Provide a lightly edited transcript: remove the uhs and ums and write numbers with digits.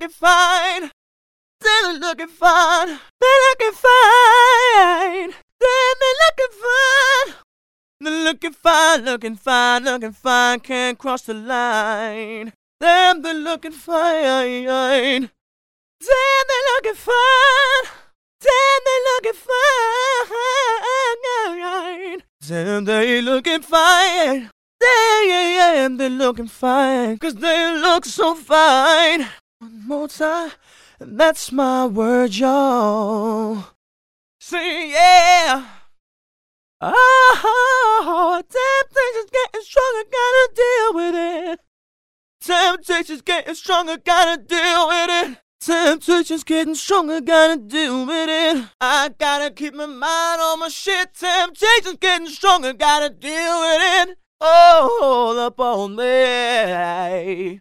looking fine. They're looking fine. They're looking fine. They're looking fine. They're looking fine, looking fine, looking fine. Can't cross the line. They're looking fine. They're looking fine. They're looking fine. They're looking fine. They're looking fine. 'Cause they look so fine. One more time, and that's my word, y'all. Say yeah. Oh, temptation's getting stronger, gotta deal with it. Temptation's getting stronger, gotta deal with it. Temptation's getting stronger, gotta deal with it. I gotta keep my mind on my shit. Temptation's getting stronger, gotta deal with it. Oh, hold up on me.